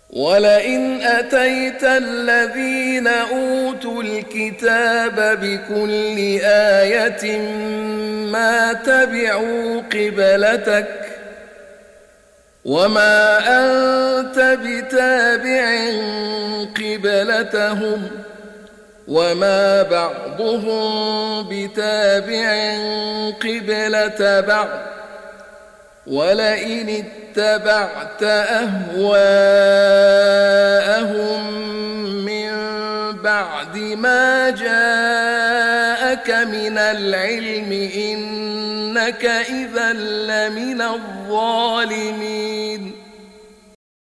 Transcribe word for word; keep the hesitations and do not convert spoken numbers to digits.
ولئن أتيت الذين أوتوا الكتاب بكل آية ما تبعوا قبلتك وما أنت بتابع قبلتهم وما بعضهم بتابع قبلة بعض ولئن اتبعت أهواءهم من بعد ما جاءك من العلم إنك إذا لمن الظالمين